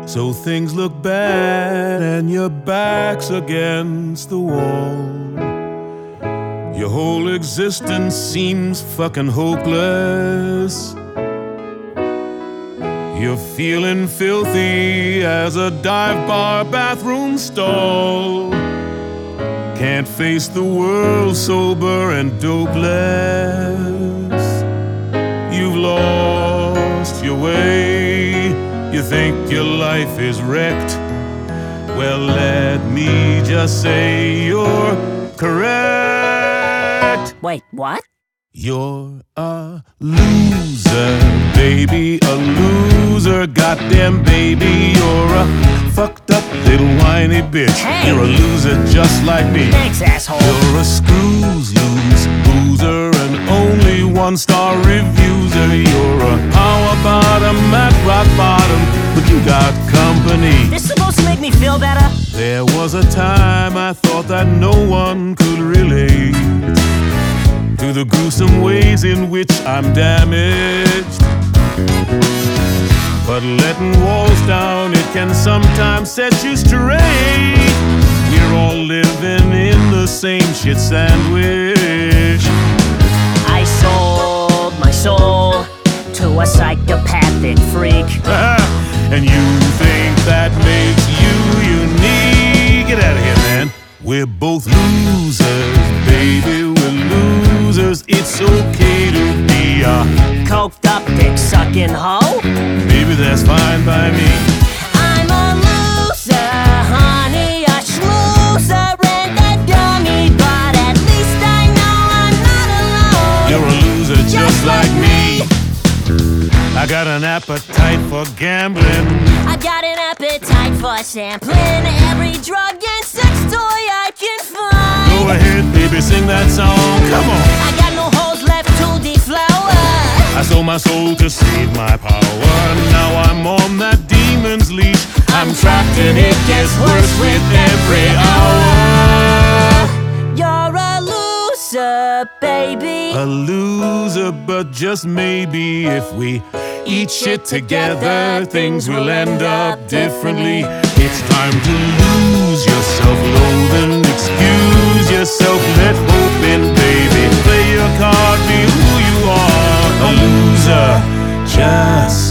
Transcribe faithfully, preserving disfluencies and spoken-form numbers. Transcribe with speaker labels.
Speaker 1: So things look bad and your back's against the wall. Your whole existence seems fucking hopeless. You're feeling filthy as a dive bar bathroom stall. Can't face the world sober and dopeless. You've lost your way. You think your life is wrecked. Well, let me just say you're correct.
Speaker 2: Wait, what?
Speaker 1: You're a loser, baby, a loser, goddamn baby. You're a fucked up little whiny bitch.
Speaker 2: Hey.
Speaker 1: You're a loser just like me.
Speaker 2: Thanks, asshole.
Speaker 1: You're a screws loose boozer, an only one-star refuser. You're a power bottom at rock bottom, but you got company.
Speaker 2: This supposed to make me feel better?
Speaker 1: There was a time I thought that no one could relate to the gruesome ways in which I'm damaged. But letting walls down, it can sometimes set you straight. We're all living in the same shit sandwich.
Speaker 2: I sold my soul to a psychopathic freak.
Speaker 1: And you think that makes you unique? Get out of here, man. We're both losers, baby, we're losers. It's okay to be a
Speaker 2: Coked up dick sucking hoe?
Speaker 1: baby, that's fine by me.
Speaker 2: I'm a loser, honey, a schmoozer and a dummy, but at least I know I'm not alone.
Speaker 1: You're a loser just like me. I got an appetite for gambling.
Speaker 2: I've got an appetite for sampling every drug and sex toy I can find.
Speaker 1: Go ahead, baby, sing that song. Come on.
Speaker 2: I got no holes left to deflower.
Speaker 1: I sold my soul to save my power. Now I'm on that demon's leash. I'm trapped and it gets worse with every hour.
Speaker 2: You're a loser, baby.
Speaker 1: A loser, but just maybe if we eat shit together, things will end up differently. It's time to lose your self-loathing. Excuse yourself, let hope in, baby. Play your card, be who you are. A loser, just